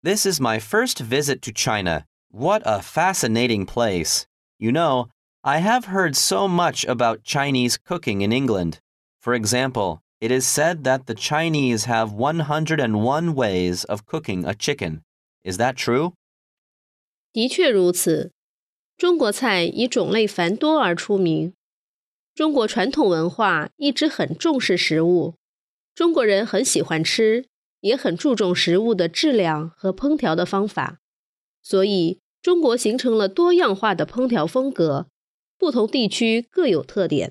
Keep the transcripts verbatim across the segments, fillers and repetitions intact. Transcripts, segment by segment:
This is my first visit to China. What a fascinating place. You know, I have heard so much about Chinese cooking in England. For example, it is said that the Chinese have one hundred one ways of cooking a chicken. Is that true? 的确如此，中国菜以种类繁多而出名。中国传统文化一直很重视食物，中国人很喜欢吃，也很注重食物的质量和烹调的方法，所以中国形成了多样化的烹调风格，不同地区各有特点。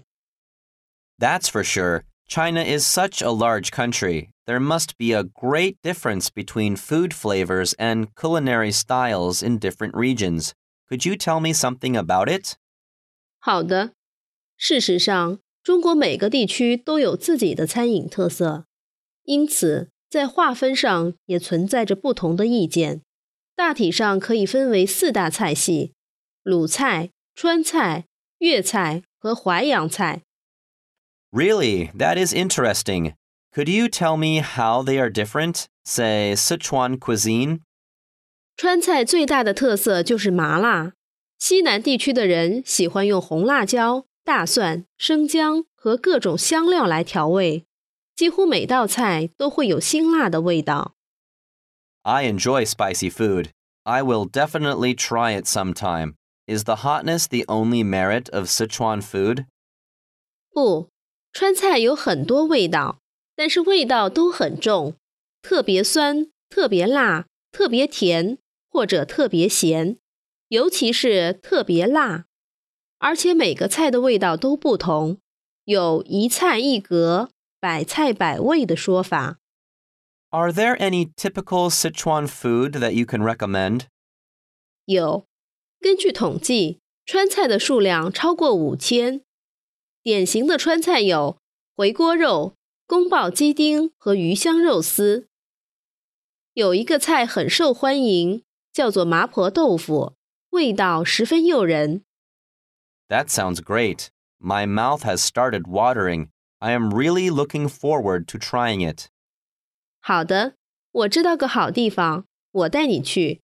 That's for sure. China is such a large country. There must be a great difference between food flavors and culinary styles in different regions. Could you tell me something about it? 好的，事实上，中国每个地区都有自己的餐饮特色，因此在划分上也存在着不同的意见。大体上可以分为四大菜系：鲁菜、川菜、粤菜和淮扬菜。 Really? That is interesting. Could you tell me how they are different? Say, Sichuan cuisine? 川菜最大的特色就是麻辣，西南地区的人喜欢用红辣椒、大蒜、生姜和各种香料来调味，几乎每道菜都会有辛辣的味道。 I enjoy spicy food. I will definitely try it sometime. Is the hotness the only merit of Sichuan food? 不，川菜有很多味道，但是味道都很重，特别酸、特别辣、特别甜，或者特别咸，尤其是特别辣。而且每个菜的味道都不同，有一菜一格、百菜百味的说法。 Are there any typical Sichuan food that you can recommend? 有，根据统计，川菜的数量超过五千。典型的川菜有回锅肉、宫保鸡丁和鱼香肉丝。有一个菜很受欢迎，叫做麻婆豆腐，味道十分诱人。 That sounds great. My mouth has started watering. I am really looking forward to trying it. 好的，我知道个好地方，我带你去。